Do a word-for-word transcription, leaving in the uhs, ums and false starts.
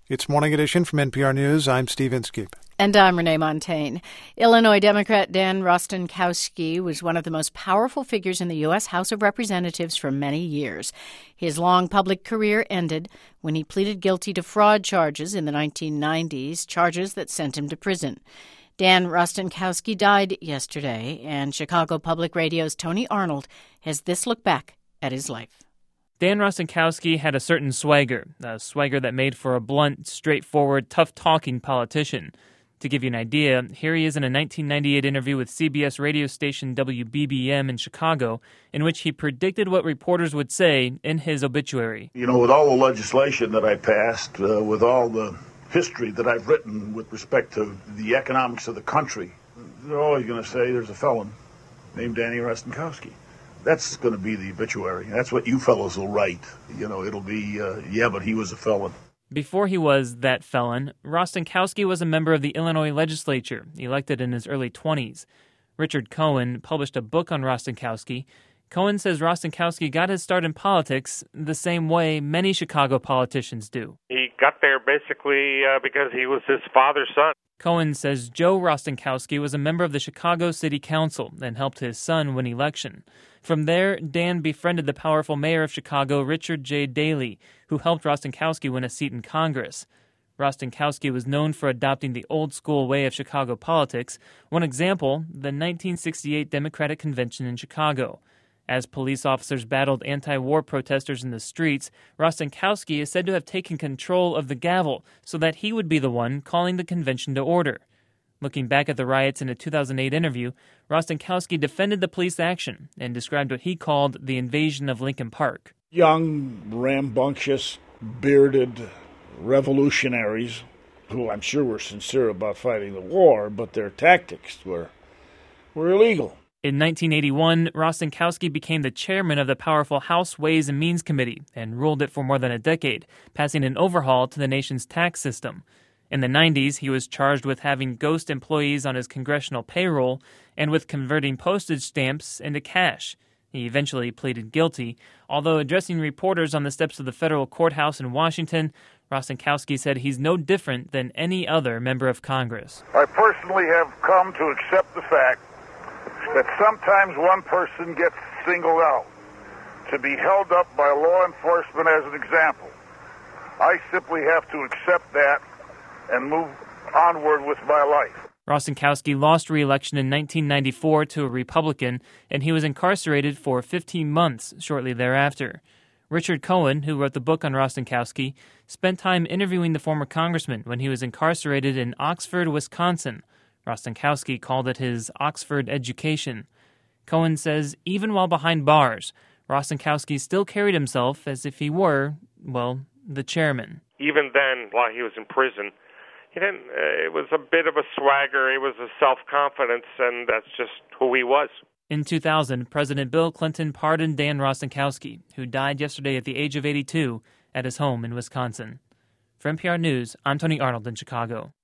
It's Morning Edition from N P R News. I'm Steve Inskeep. And I'm Renee Montagne. Illinois Democrat Dan Rostenkowski was one of the most powerful figures in the U S House of Representatives for many years. His long public career ended when he pleaded guilty to fraud charges in the nineteen nineties, charges that sent him to prison. Dan Rostenkowski died yesterday, and Chicago Public Radio's Tony Arnold has this look back at his life. Dan Rostenkowski had a certain swagger, a swagger that made for a blunt, straightforward, tough-talking politician. To give you an idea, here he is in a nineteen ninety-eight interview with C B S radio station W B B M in Chicago, in which he predicted what reporters would say in his obituary. You know, with all the legislation that I passed, uh, with all the history that I've written with respect to the economics of the country, they're always going to say there's a felon named Danny Rostenkowski. That's going to be the obituary. That's what you fellows will write. You know, it'll be, uh, yeah, but he was a felon. Before he was that felon, Rostenkowski was a member of the Illinois legislature, elected in his early twenties. Richard Cohen published a book on Rostenkowski. Cohen says Rostenkowski got his start in politics the same way many Chicago politicians do. He got there basically uh, because he was his father's son. Cohen says Joe Rostenkowski was a member of the Chicago City Council and helped his son win election. From there, Dan befriended the powerful mayor of Chicago, Richard J. Daley, who helped Rostenkowski win a seat in Congress. Rostenkowski was known for adopting the old-school way of Chicago politics. One example, the nineteen sixty-eight Democratic Convention in Chicago. As police officers battled anti-war protesters in the streets, Rostenkowski is said to have taken control of the gavel so that he would be the one calling the convention to order. Looking back at the riots in a two thousand eight interview, Rostenkowski defended the police action and described what he called the invasion of Lincoln Park. Young, rambunctious, bearded revolutionaries who I'm sure were sincere about fighting the war, but their tactics were, were illegal. In nineteen eighty-one, Rostenkowski became the chairman of the powerful House Ways and Means Committee and ruled it for more than a decade, passing an overhaul to the nation's tax system. In the nineties, he was charged with having ghost employees on his congressional payroll and with converting postage stamps into cash. He eventually pleaded guilty. Although addressing reporters on the steps of the federal courthouse in Washington, Rostenkowski said he's no different than any other member of Congress. I personally have come to accept the fact that sometimes one person gets singled out to be held up by law enforcement as an example. I simply have to accept that and move onward with my life. Rostenkowski lost re-election in nineteen ninety-four to a Republican, and he was incarcerated for fifteen months shortly thereafter. Richard Cohen, who wrote the book on Rostenkowski, spent time interviewing the former congressman when he was incarcerated in Oxford, Wisconsin. Rostenkowski called it his Oxford education. Cohen says even while behind bars, Rostenkowski still carried himself as if he were, well, the chairman. Even then, while he was in prison, he didn't, uh, it was a bit of a swagger, it was a self-confidence, and that's just who he was. In two thousand, President Bill Clinton pardoned Dan Rostenkowski, who died yesterday at the age of eighty-two at his home in Wisconsin. For N P R News, I'm Tony Arnold in Chicago.